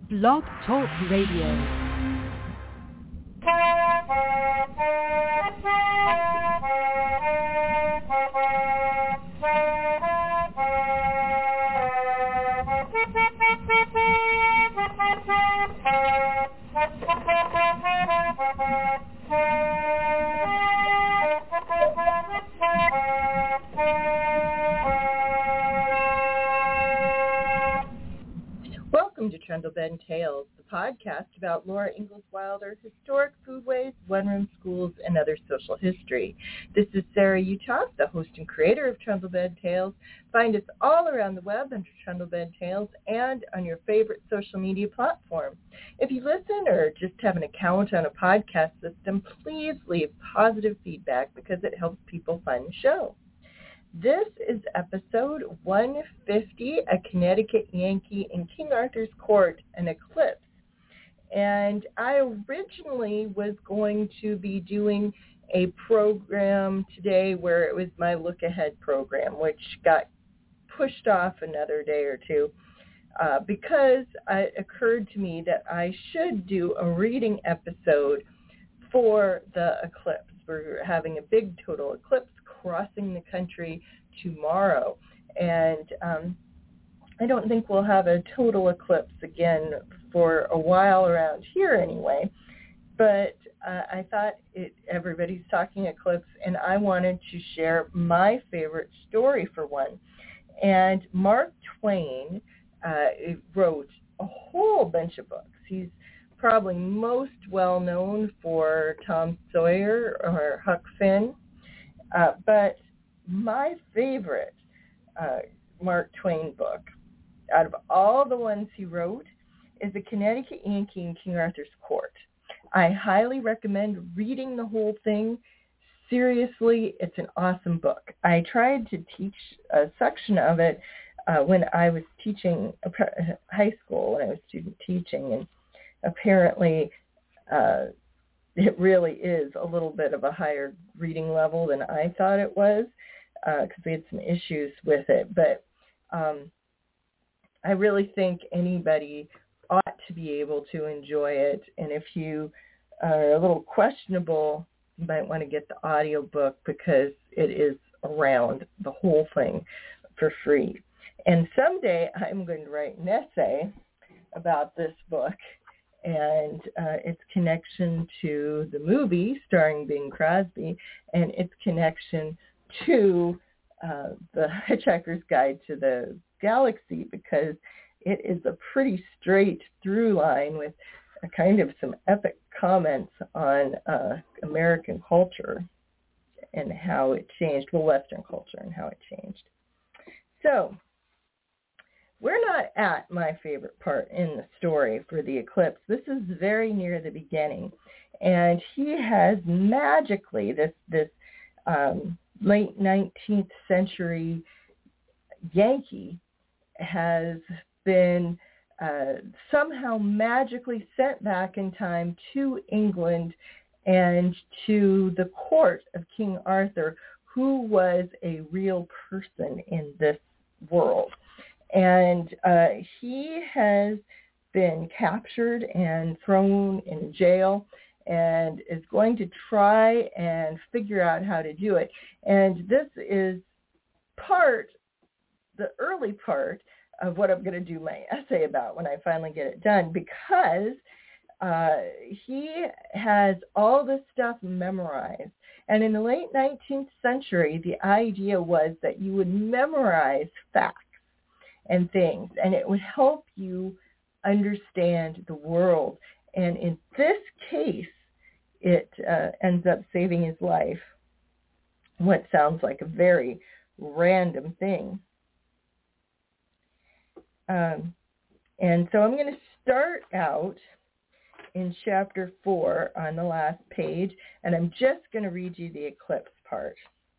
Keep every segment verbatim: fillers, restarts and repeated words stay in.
Blog Talk Radio. Welcome to Trundle Bend Tales, the podcast about Laura Ingalls Wilder, historic foodways, one-room schools, and other social history. This is Sarah Utah, the host and creator of Trundle Bend Tales. Find us all around the web under Trundle Bend Tales and on your favorite social media platform. If you listen or just have an account on a podcast system, please leave positive feedback because it helps people find the show. This is episode one fifty, A Connecticut Yankee in King Arthur's Court, an Eclipse. And I originally was going to be doing a program today where it was my Look Ahead program, which got pushed off another day or two uh, because it occurred to me that I should do a reading episode for the eclipse. We're having a big total eclipse crossing the country tomorrow, and um, I don't think we'll have a total eclipse again for a while around here anyway, but uh, I thought it, everybody's talking eclipse, and I wanted to share my favorite story for one. And Mark Twain uh, wrote a whole bunch of books. He's probably most well known for Tom Sawyer or Huck Finn. Uh, but my favorite uh, Mark Twain book, out of all the ones he wrote, is A Connecticut Yankee in King Arthur's Court. I highly recommend reading the whole thing. Seriously, it's an awesome book. I tried to teach a section of it uh, when I was teaching high school, when I was student teaching, and apparently uh, it really is a little bit of a higher reading level than I thought it was because uh, we had some issues with it. But um, I really think anybody ought to be able to enjoy it. And if you are a little questionable, you might want to get the audio book because it is around the whole thing for free. And someday I'm going to write an essay about this book and uh, its connection to the movie starring Bing Crosby and its connection to uh, the Hitchhiker's Guide to the Galaxy, because it is a pretty straight through line with a kind of some epic comments on uh, American culture and how it changed, well, Western culture and how it changed. So we're not at my favorite part in the story for the eclipse. This is very near the beginning. And he has magically, this, this um, late nineteenth century Yankee has been uh, somehow magically sent back in time to England and to the court of King Arthur, who was a real person in this world. And uh, he has been captured and thrown in jail and is going to try and figure out how to do it. And this is part, the early part of what I'm going to do my essay about when I finally get it done, because uh, he has all this stuff memorized. And in the late nineteenth century, the idea was that you would memorize facts and things, and it would help you understand the world. And in this case, it uh, ends up saving his life. What sounds like a very random thing. Um, and so I'm going to start out in chapter four on the last page, and I'm just going to read you the eclipse part.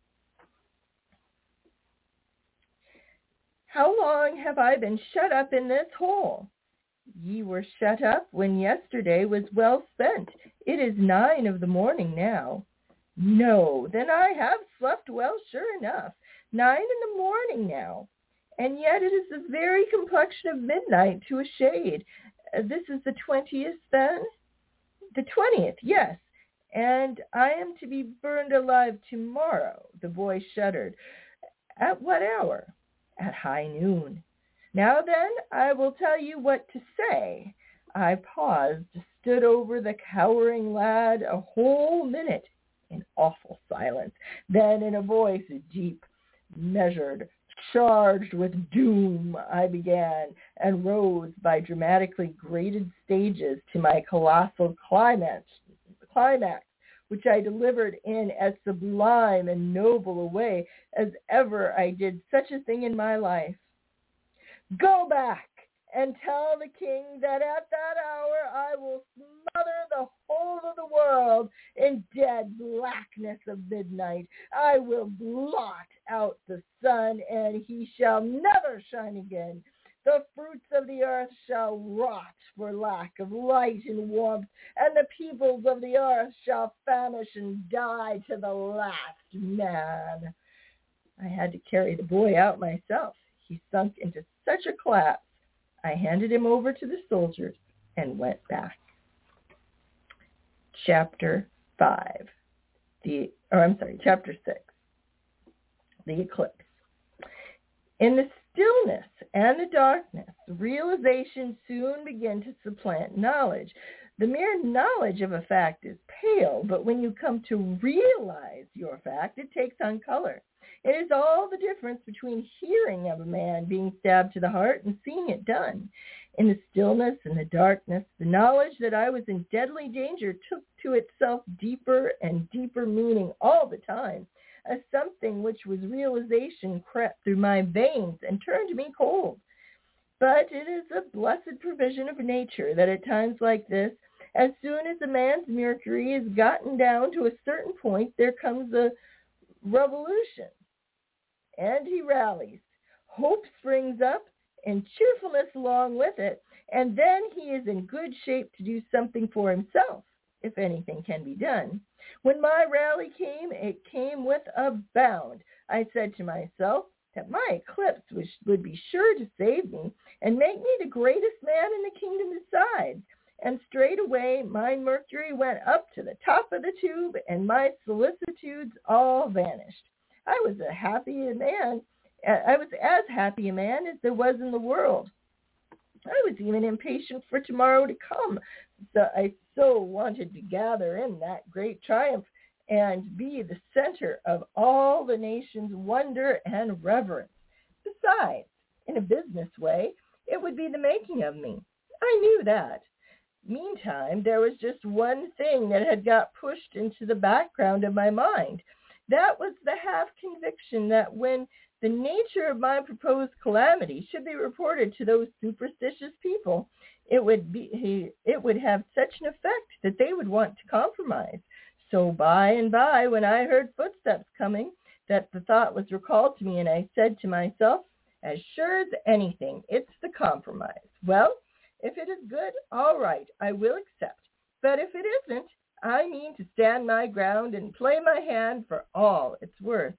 How long have I been shut up in this hole? Ye were shut up when yesterday was well spent. It is nine of the morning now. No, then I have slept well, sure enough. Nine in the morning now. And yet it is the very complexion of midnight to a shade, Uh, this is the twentieth then? The twentieth, yes. And I am to be burned alive tomorrow. The boy shuddered. At what hour? At high noon. Now then, I will tell you what to say. I paused, stood over the cowering lad a whole minute in awful silence. Then in a voice deep, measured, charged with doom, I began, and rose by dramatically graded stages to my colossal climax, climax, which I delivered in as sublime and noble a way as ever I did such a thing in my life. Go back and tell the king that at that hour I will smother the whole of the world in dead blackness of midnight. I will blot out the sun, and he shall never shine again. The fruits of the earth shall rot for lack of light and warmth, and the peoples of the earth shall famish and die to the last man. I had to carry the boy out myself. He sunk into such a collapse. I handed him over to the soldiers and went back. Chapter five. The, or I'm sorry, chapter six. The eclipse. In the stillness and the darkness, realization soon begin to supplant knowledge. The mere knowledge of a fact is pale, but when you come to realize your fact, it takes on color. It is all the difference between hearing of a man being stabbed to the heart and seeing it done. In the stillness and the darkness, the knowledge that I was in deadly danger took to itself deeper and deeper meaning all the time. A something which was realization crept through my veins and turned me cold. But it is a blessed provision of nature that at times like this, as soon as a man's mercury is gotten down to a certain point, there comes a revolution. And he rallies. Hope springs up, and cheerfulness along with it, and then he is in good shape to do something for himself, if anything can be done. When my rally came, it came with a bound. I said to myself that my eclipse was, would be sure to save me and make me the greatest man in the kingdom besides. And straightway my mercury went up to the top of the tube, and my solicitudes all vanished. I was a happy man. I was as happy a man as there was in the world. I was even impatient for tomorrow to come. So I so wanted to gather in that great triumph and be the center of all the nation's wonder and reverence. Besides, in a business way, it would be the making of me. I knew that. Meantime, there was just one thing that had got pushed into the background of my mind. That was the half-conviction that when the nature of my proposed calamity should be reported to those superstitious people, it would be it would have such an effect that they would want to compromise. So by and by, when I heard footsteps coming, that the thought was recalled to me, and I said to myself, as sure as anything, it's the compromise. Well, if it is good, all right, I will accept. But if it isn't, I mean to stand my ground and play my hand for all it's worth.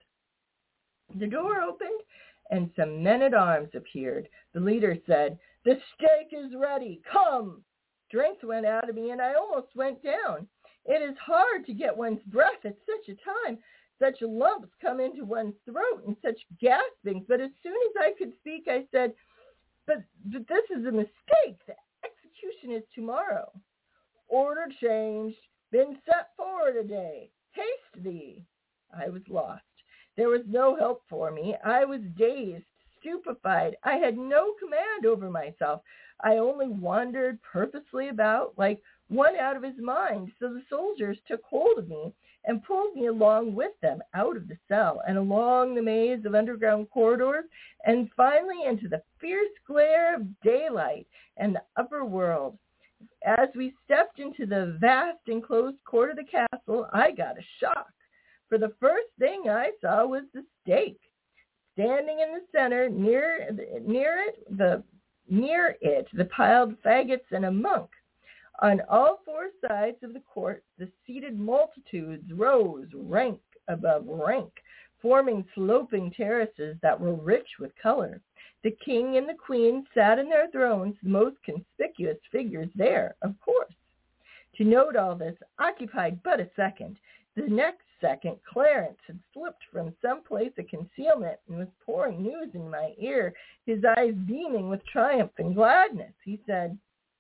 The door opened, and some men-at-arms appeared. The leader said, "The steak is ready. Come." Strength went out of me, and I almost went down. It is hard to get one's breath at such a time. Such lumps come into one's throat and such gaspings. But as soon as I could speak, I said, but, but this is a mistake. The execution is tomorrow. Order changed. Been set forward a day. Haste thee. I was lost. There was no help for me. I was dazed, stupefied. I had no command over myself. I only wandered purposely about like one out of his mind. So the soldiers took hold of me and pulled me along with them out of the cell and along the maze of underground corridors and finally into the fierce glare of daylight and the upper world. As we stepped into the vast enclosed court of the castle, I got a shock. For the first thing I saw was the stake. Standing in the center, near near it, the near it, the piled faggots and a monk. On all four sides of the court, the seated multitudes rose rank above rank, forming sloping terraces that were rich with color. The king and the queen sat in their thrones, the most conspicuous figures there, of course. To note all this occupied but a second. The next second, Clarence had slipped from some place of concealment and was pouring news in my ear, his eyes beaming with triumph and gladness. He said,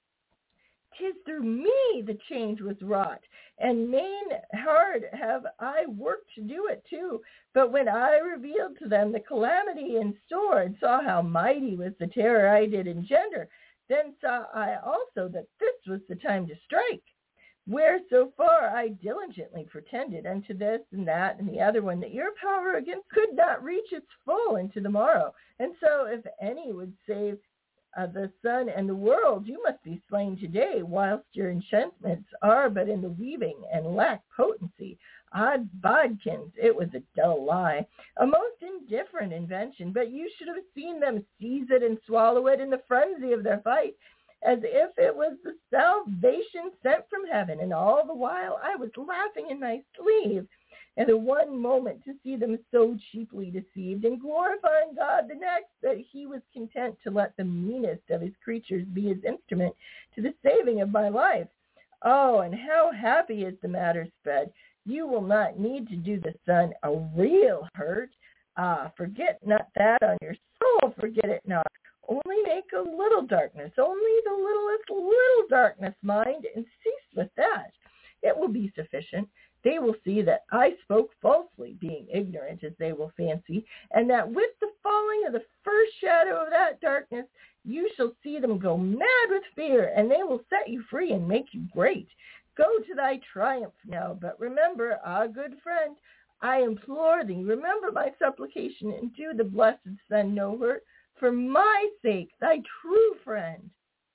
"'Tis through me the change was wrought, and main hard have I worked to do it too. But when I revealed to them the calamity in store, and saw how mighty was the terror I did engender, then saw I also that this was the time to strike. Where so far I diligently pretended unto this and that and the other one, that your power against could not reach its full into the morrow. And so if any would save uh, the sun and the world, you must be slain today, whilst your enchantments are but in the weaving and lack potency. Odd bodkins, it was a dull lie, a most indifferent invention, but you should have seen them seize it and swallow it in the frenzy of their fight, as if it was the salvation sent from heaven, and all the while I was laughing in my sleeve at the one moment to see them so cheaply deceived, and glorifying God the next, that he was content to let the meanest of his creatures be his instrument to the saving of my life. Oh, and how happy is the matter sped! You will not need to do the sun a real hurt. Ah, forget not that on your soul, forget it not. Only make a little darkness, only the littlest little darkness, mind, and cease with that. It will be sufficient. They will see that I spoke falsely, being ignorant, as they will fancy, and that with the falling of the first shadow of that darkness, you shall see them go mad with fear, and they will set you free and make you great. Go to thy triumph now, but remember, ah, good friend, I implore thee, remember my supplication, and do the blessed sun no hurt, for my sake, thy true friend."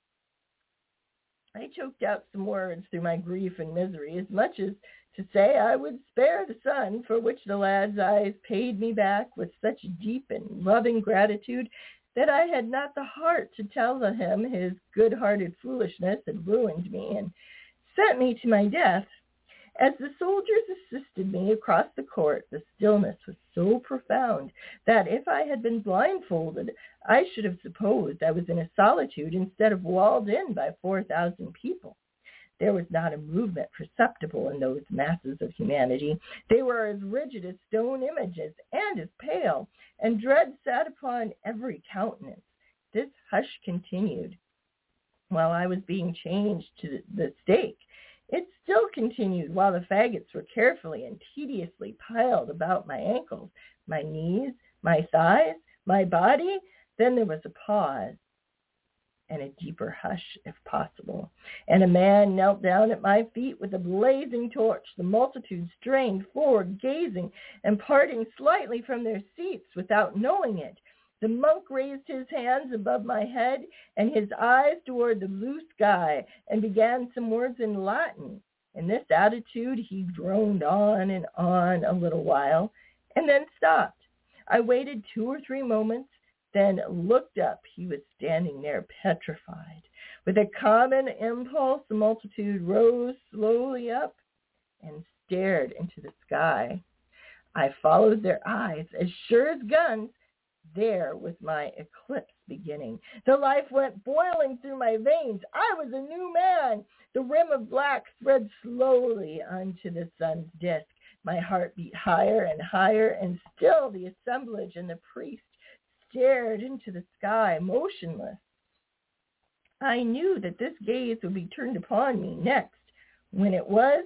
I choked out some words through my grief and misery, as much as to say I would spare the sun, for which the lad's eyes paid me back with such deep and loving gratitude that I had not the heart to tell him his good-hearted foolishness had ruined me and sent me to my death. As the soldiers assisted me across the court, the stillness was so profound that if I had been blindfolded, I should have supposed I was in a solitude instead of walled in by four thousand people. There was not a movement perceptible in those masses of humanity. They were as rigid as stone images and as pale, and dread sat upon every countenance. This hush continued while I was being changed to the stake. It still continued while the faggots were carefully and tediously piled about my ankles, my knees, my thighs, my body. Then there was a pause and a deeper hush, if possible, and a man knelt down at my feet with a blazing torch. The multitude strained forward, gazing and parting slightly from their seats without knowing it. The monk raised his hands above my head and his eyes toward the blue sky and began some words in Latin. In this attitude, he droned on and on a little while and then stopped. I waited two or three moments, then looked up. He was standing there petrified. With a common impulse, the multitude rose slowly up and stared into the sky. I followed their eyes as sure as guns. There was my eclipse beginning. The life went boiling through my veins. I was a new man. The rim of black spread slowly onto the sun's disk. My heart beat higher and higher, and still the assemblage and the priest stared into the sky, motionless. I knew that this gaze would be turned upon me next. When it was,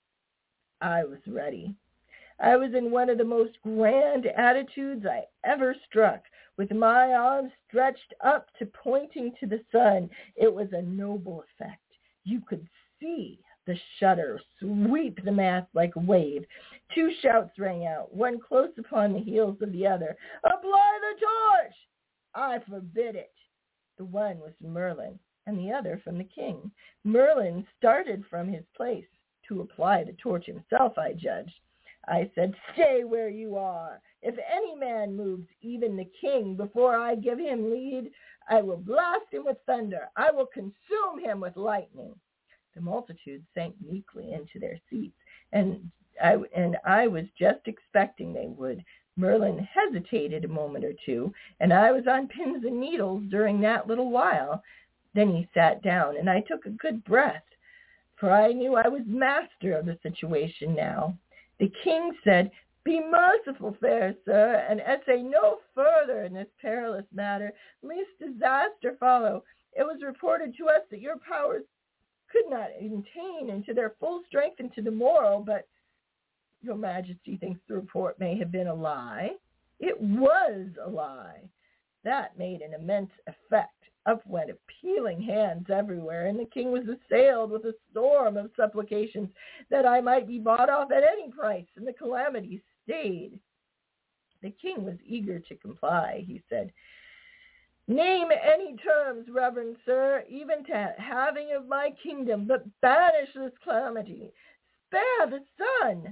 I was ready. I was in one of the most grand attitudes I ever struck, with my arms stretched up to pointing to the sun. It was a noble effect. You could see the shudder sweep the mast like a wave. Two shouts rang out, one close upon the heels of the other. "Apply the torch!" "I forbid it." The one was Merlin, and the other from the king. Merlin started from his place to apply the torch himself, I judged. I said, "Stay where you are. If any man moves, even the king, before I give him lead, I will blast him with thunder. I will consume him with lightning." The multitude sank meekly into their seats, and I, and I was just expecting they would, Merlin hesitated a moment or two, and I was on pins and needles during that little while. Then he sat down, and I took a good breath, for I knew I was master of the situation now. The king said, "Be merciful, fair sir, and essay no further in this perilous matter, lest disaster follow. It was reported to us that your powers could not attain into their full strength into the moral, but your majesty thinks the report may have been a lie." It was a lie. That made an immense effect. Up went appealing hands everywhere, and the king was assailed with a storm of supplications that I might be bought off at any price, and the calamity stayed. The king was eager to comply. He said, "Name any terms, reverend sir, even to halving of my kingdom, but banish this calamity. Spare the sun."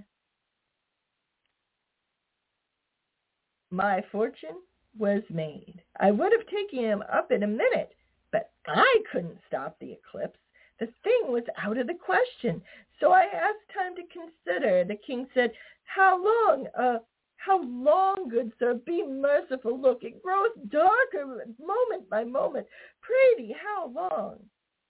My fortune was made. I would have taken him up in a minute, but I couldn't stop the eclipse. The thing was out of the question. So I asked time to consider. The king said, "How long, uh, how long, good sir? Be merciful. Look, it grows darker moment by moment. Pray thee, how long?"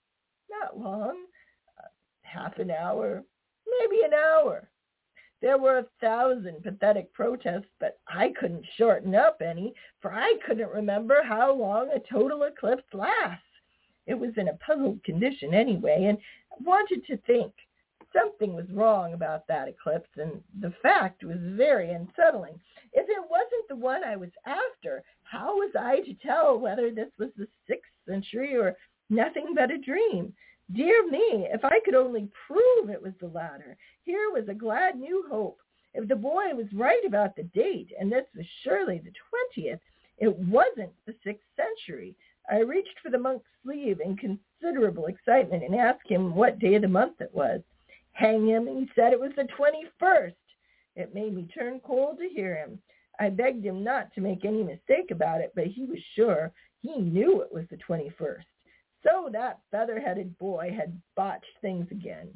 "Not long. Uh, half an hour, maybe an hour." There were a thousand pathetic protests, but I couldn't shorten up any, for I couldn't remember how long a total eclipse lasts. It was in a puzzled condition anyway, and wanted to think. Something was wrong about that eclipse, and the fact was very unsettling. If it wasn't the one I was after, how was I to tell whether this was the sixth century or nothing but a dream? Dear me, if I could only prove it was the latter. Here was a glad new hope. If the boy was right about the date, and this was surely the twentieth, it wasn't the sixth century. I reached for the monk's sleeve in considerable excitement and asked him what day of the month it was. Hang him, he said it was the twenty-first. It made me turn cold to hear him. I begged him not to make any mistake about it, but he was sure. He knew it was the twenty-first. So that feather-headed boy had botched things again.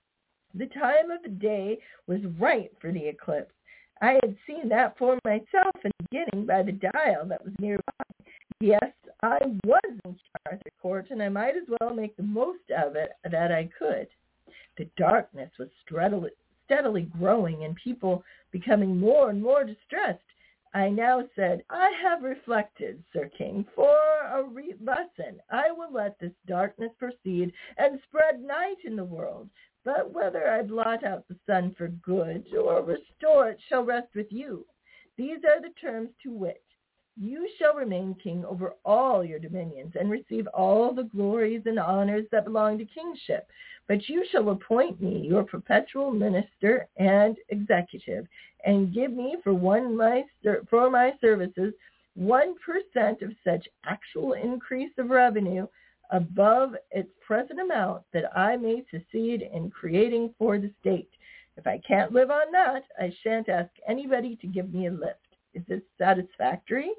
The time of the day was right for the eclipse. I had seen that for myself in the beginning by the dial that was nearby. Yes, I was in King Arthur Court, and I might as well make the most of it that I could. The darkness was steadily, steadily growing, and people becoming more and more distressed. I now said, "I have reflected, Sir King, for a re- lesson. I will let this darkness proceed and spread night in the world. But whether I blot out the sun for good or restore it shall rest with you. These are the terms to wit. You shall remain king over all your dominions and receive all the glories and honors that belong to kingship. But you shall appoint me your perpetual minister and executive, and give me for one my for my services one percent of such actual increase of revenue above its present amount, that I may succeed in creating for the state. If I can't live on that, I shan't ask anybody to give me a lift. Is this satisfactory?"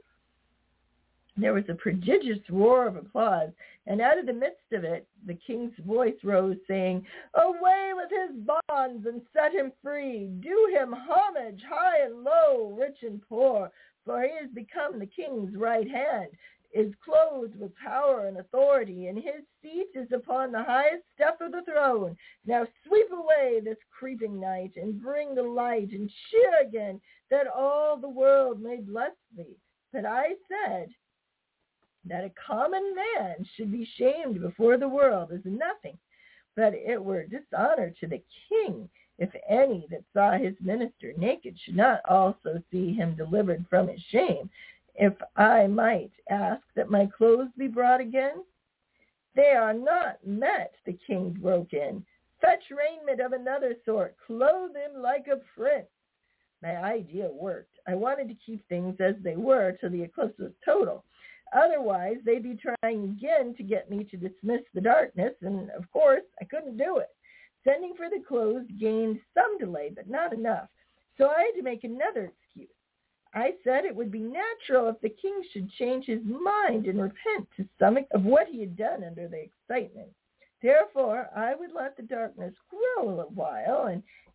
There was a prodigious roar of applause, and out of the midst of it, the king's voice rose, saying, "Away with his bonds, and set him free. Do him homage, high and low, rich and poor, for he has become the king's right hand, is clothed with power and authority, and his seat is upon the highest step of the throne. Now sweep away this creeping night, and bring the light, and cheer again, that all the world may bless thee." But I said that a common man should be shamed before the world is nothing, but it were dishonor to the king if any that saw his minister naked should not also see him delivered from his shame. If I might ask that my clothes be brought again? "They are not met," the king broke in. "Fetch raiment of another sort. Clothe him like a prince." My idea worked. I wanted to keep things as they were till the eclipse was total. Otherwise, they'd be trying again to get me to dismiss the darkness, and, of course, I couldn't do it. Sending for the clothes gained some delay, but not enough, so I had to make another excuse. I said it would be natural if the king should change his mind and repent to some of what he had done under the excitement. Therefore, I would let the darkness grow a while, and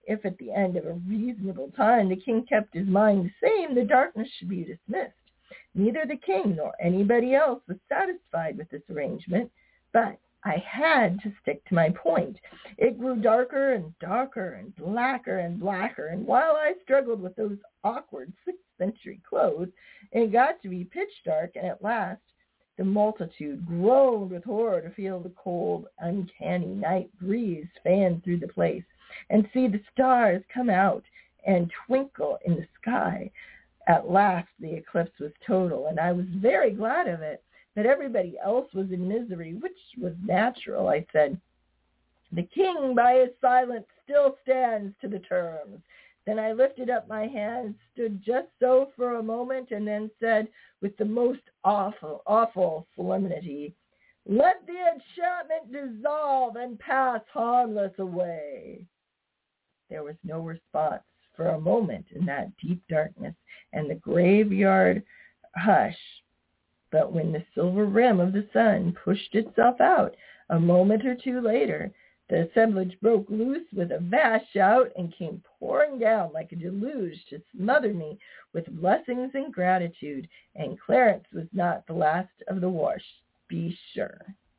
If at the end of a reasonable time the king kept his mind the same, the darkness should be dismissed. Neither the king nor anybody else was satisfied with this arrangement, but I had to stick to my point. It grew darker and darker and blacker and blacker, and while I struggled with those awkward sixth century clothes, it got to be pitch dark, and at last the multitude groaned with horror to feel the cold, uncanny night breeze fan through the place and see the stars come out and twinkle in the sky. At last the eclipse was total, and I was very glad of it. But everybody else was in misery, which was natural. I said, "The king, by his silence, still stands to the terms." Then I lifted up my hands, stood just so for a moment, and then said with the most awful, awful solemnity, "Let the enchantment dissolve and pass harmless away." There was no response for a moment in that deep darkness and the graveyard hush. But when the silver rim of the sun pushed itself out a moment or two later, the assemblage broke loose with a vast shout and came pouring down like a deluge to smother me with blessings and gratitude. And Clarence was not the last of the wash, be sure.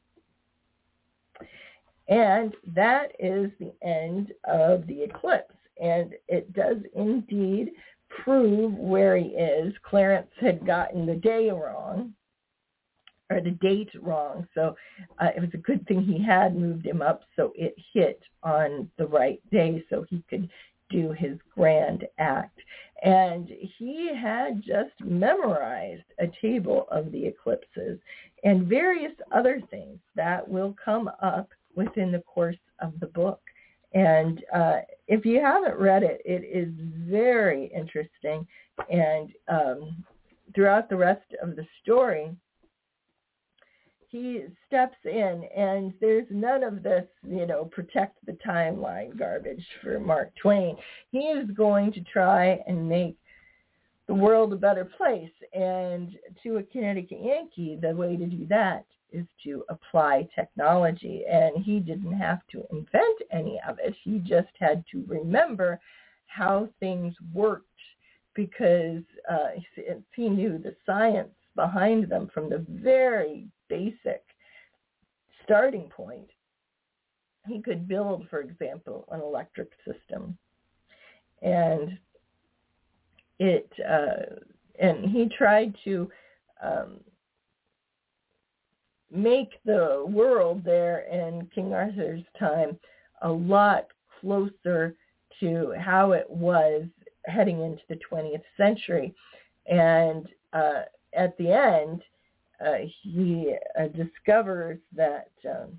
And that is the end of the eclipse. And it does indeed prove where he is. Clarence had gotten the day wrong, or the date wrong. So uh, it was a good thing he had moved him up so it hit on the right day so he could do his grand act. And he had just memorized a table of the eclipses and various other things that will come up within the course of the book. And uh, if you haven't read it, it is very interesting. And um, throughout the rest of the story, he steps in, and there's none of this, you know, protect the timeline garbage for Mark Twain. He is going to try and make the world a better place. And to a Connecticut Yankee, the way to do that is to apply technology. And he didn't have to invent any of it. He just had to remember how things worked because uh, he knew the science behind them from the very basic starting point. He could build, for example, an electric system. And it uh, and he tried to um, make the world there in King Arthur's time a lot closer to how it was heading into the twentieth century. And uh, at the end, uh, he uh, discovers that um,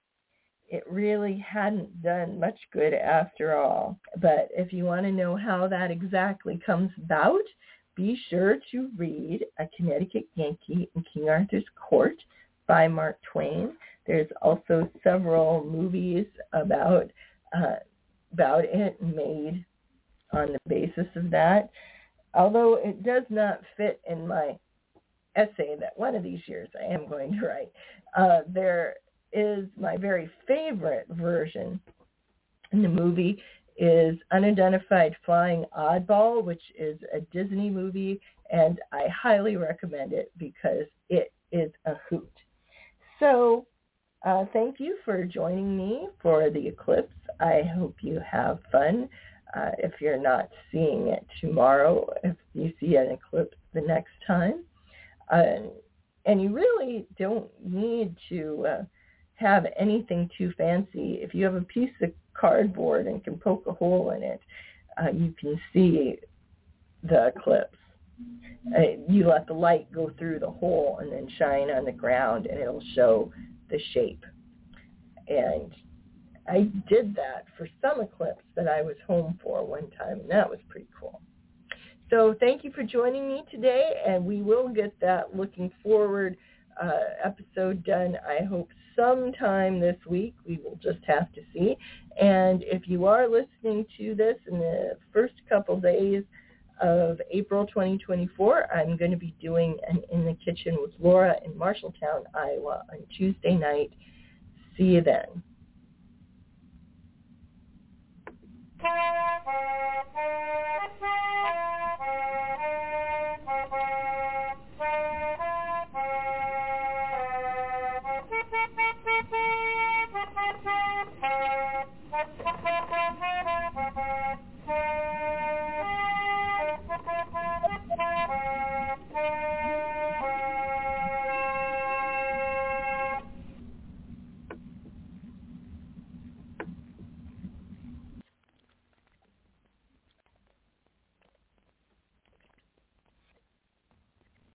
it really hadn't done much good after all. But if you want to know how that exactly comes about, be sure to read A Connecticut Yankee in King Arthur's Court by Mark Twain. There's also several movies about uh, about it made on the basis of that. Although it does not fit in my essay that one of these years I am going to write, uh, there is my very favorite version in the movie is Unidentified Flying Oddball, which is a Disney movie, and I highly recommend it because it is a hoot. So uh, thank you for joining me for the eclipse. I hope you have fun. Uh, if you're not seeing it tomorrow, if you see an eclipse the next time. Uh, and you really don't need to uh, have anything too fancy. If you have a piece of cardboard and can poke a hole in it, uh, you can see the eclipse. Uh, you let the light go through the hole and then shine on the ground, and it'll show the shape. And I did that for some eclipse that I was home for one time, and that was pretty cool. So thank you for joining me today, and we will get that looking forward uh, episode done, I hope, sometime this week. We will just have to see. And if you are listening to this in the first couple days of April twenty twenty-four, I'm going to be doing an In the Kitchen with Laura in Marshalltown, Iowa on Tuesday night. See you then. Thank you.